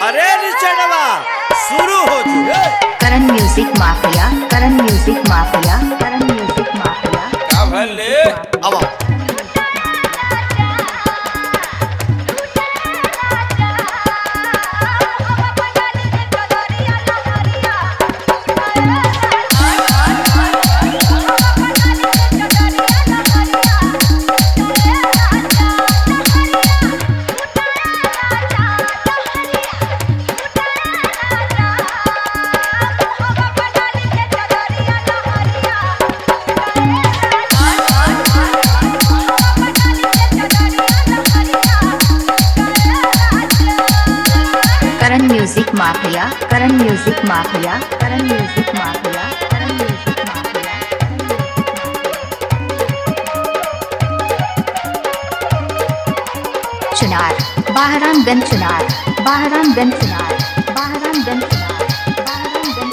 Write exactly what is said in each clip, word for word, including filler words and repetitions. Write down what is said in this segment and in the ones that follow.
अरे रिचर्डवा शुरू हो चुके। Karan music mafia, Karan music mafia, Karan music mafia. क्या भले अब Karan music mafia, Karan music mafia, Karan music mafia, Karan music mafia. Chunar Bahramganj, Chunar Bahramganj, Chunar Bahramganj, Chunar Bahramganj.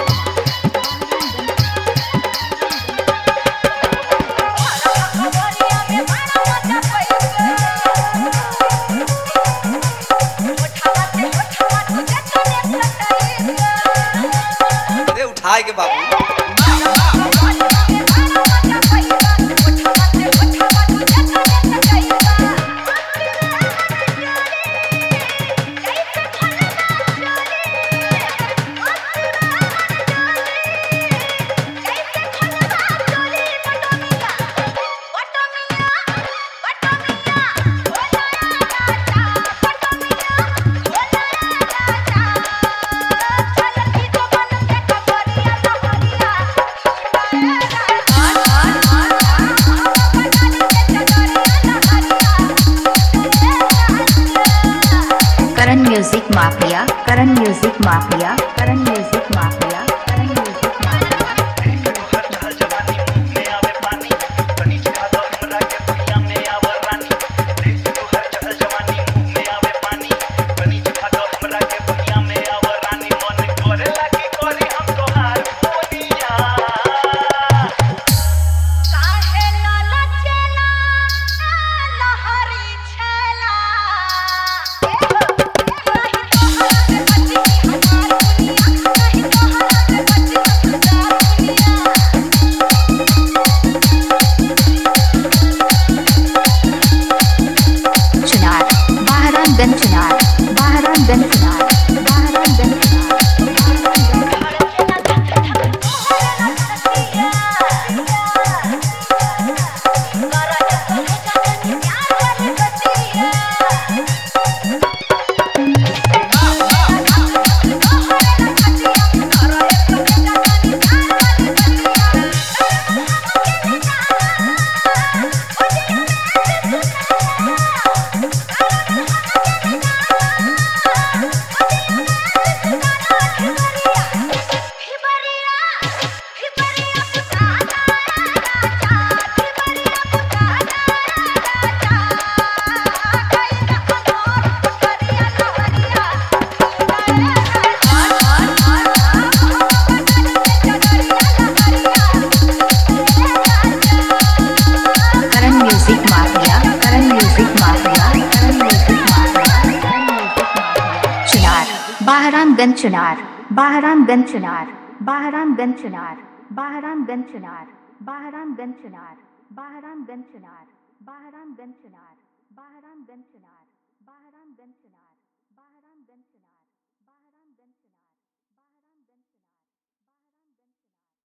अरे उठाए के बाबू Karan music mafia, Karan music mafia, Karan music mafia, Karan music mafia. Chunar Bahramganj, Chunar Bahramganj, Chunar Bahramganj, Chunar Karan music mafia, Karan music mafia, Karan music mafia, Karan music mafia. Chunar Bahramganj, Chunar Bahramganj, Chunar Bahramganj, Chunar Bahramganj, Chunar Bahramganj, Chunar Bahramganj, Chunar Bahramganj, Chunar Bahramganj, Chunar Bahramganj, Chunar.